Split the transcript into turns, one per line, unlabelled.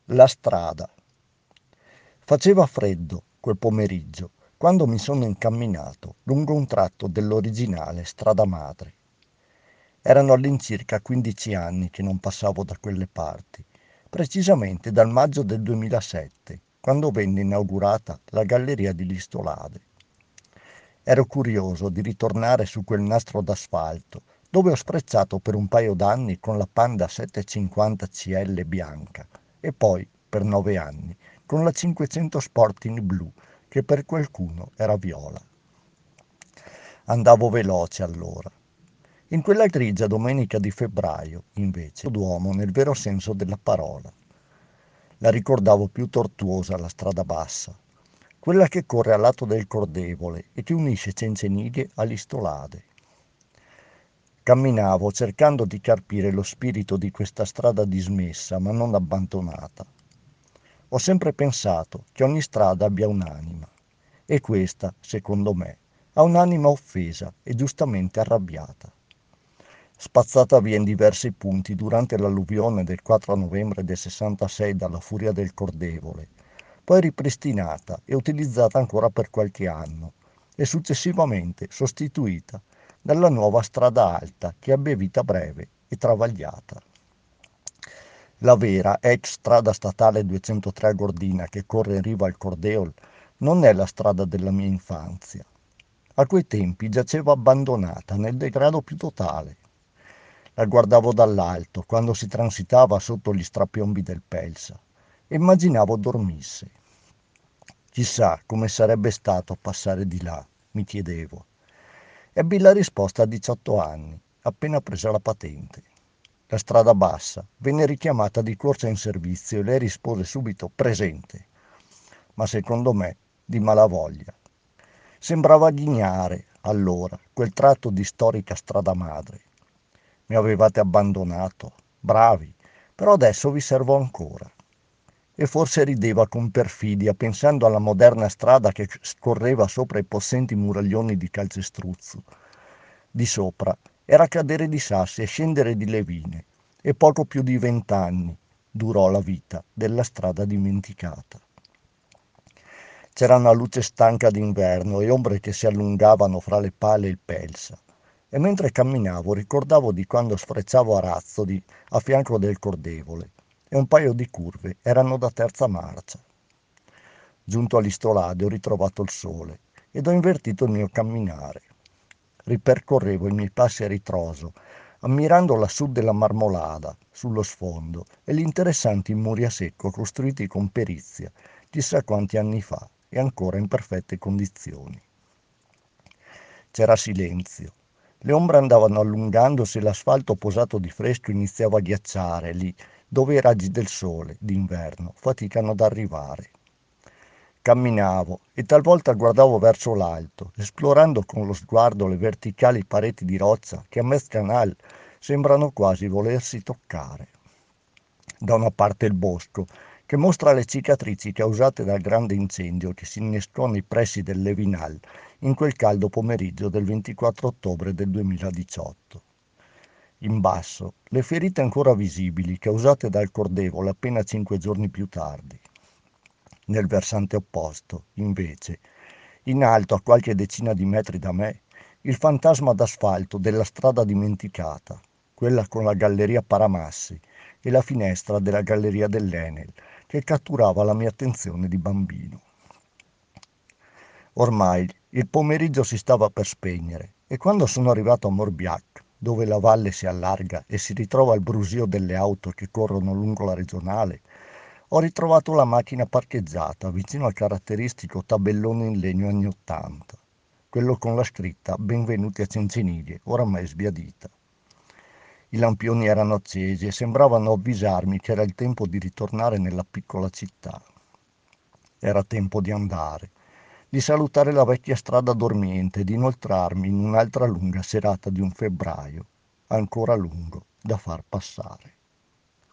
La strada. Faceva freddo quel pomeriggio quando mi sono incamminato lungo un tratto dell'originale strada madre. Erano all'incirca 15 anni che non passavo da quelle parti, precisamente dal maggio del 2007, quando venne inaugurata la galleria di Listolade. Ero curioso di ritornare su quel nastro d'asfalto dove ho sprecciato per un paio d'anni con la Panda 750 CL bianca e poi, per 9 anni, con la 500 Sporting blu, che per qualcuno era viola. Andavo veloce allora. In quella grigia domenica di febbraio, invece, d'uomo nel vero senso della parola. La ricordavo più tortuosa la strada bassa, quella che corre al lato del Cordevole e che unisce Cencenighe a Listolade. Camminavo cercando di carpire lo spirito di questa strada dismessa ma non abbandonata. Ho sempre pensato che ogni strada abbia un'anima e questa, secondo me, ha un'anima offesa e giustamente arrabbiata. Spazzata via in diversi punti durante l'alluvione del 4 novembre del 66 dalla furia del Cordevole, poi ripristinata e utilizzata ancora per qualche anno e successivamente sostituita dalla nuova strada alta che abbia vita breve e travagliata. La vera ex strada statale 203 a Gordina che corre in riva al Cordeol non è la strada della mia infanzia. A quei tempi giaceva abbandonata nel degrado più totale. La guardavo dall'alto quando si transitava sotto gli strapiombi del Pelsa e immaginavo dormisse. Chissà come sarebbe stato passare di là, mi chiedevo. Ebbi la risposta a 18 anni, appena presa la patente. La strada bassa venne richiamata di corsa in servizio e lei rispose subito presente, ma secondo me di malavoglia. Sembrava ghignare, allora, quel tratto di storica strada madre. Mi avevate abbandonato, bravi, però adesso vi servo ancora. E forse rideva con perfidia pensando alla moderna strada che scorreva sopra i possenti muraglioni di calcestruzzo. Di sopra era cadere di sassi e scendere di levine, e poco più di 20 anni durò la vita della strada dimenticata. C'era una luce stanca d'inverno e ombre che si allungavano fra le pale e il Pelsa. E mentre camminavo ricordavo di quando sfrecciavo a razzo a fianco del Cordevole e un paio di curve erano da terza marcia. Giunto all'Istolade ho ritrovato il sole ed ho invertito il mio camminare. Ripercorrevo i miei passi a ritroso, ammirando la sud della Marmolada sullo sfondo e gli interessanti muri a secco costruiti con perizia chissà quanti anni fa e ancora in perfette condizioni. C'era silenzio. Le ombre andavano allungandosi e l'asfalto posato di fresco iniziava a ghiacciare lì, dove i raggi del sole, d'inverno, faticano ad arrivare. Camminavo e talvolta guardavo verso l'alto, esplorando con lo sguardo le verticali pareti di roccia che a mezz canal sembrano quasi volersi toccare. Da una parte il bosco, che mostra le cicatrici causate dal grande incendio che si innescò nei pressi del Levinal in quel caldo pomeriggio del 24 ottobre del 2018. In basso, le ferite ancora visibili causate dal Cordevole appena 5 giorni più tardi. Nel versante opposto, invece, in alto a qualche decina di metri da me, il fantasma d'asfalto della strada dimenticata, quella con la galleria Paramassi e la finestra della galleria dell'Enel, che catturava la mia attenzione di bambino. Ormai il pomeriggio si stava per spegnere e quando sono arrivato a Morbiac, dove la valle si allarga e si ritrova il brusio delle auto che corrono lungo la regionale, ho ritrovato la macchina parcheggiata vicino al caratteristico tabellone in legno anni 80, quello con la scritta Benvenuti a Cencenighe, oramai sbiadita. I lampioni erano accesi e sembravano avvisarmi che era il tempo di ritornare nella piccola città. Era tempo di andare, di salutare la vecchia strada dormiente e di inoltrarmi in un'altra lunga serata di un febbraio, ancora lungo da far passare.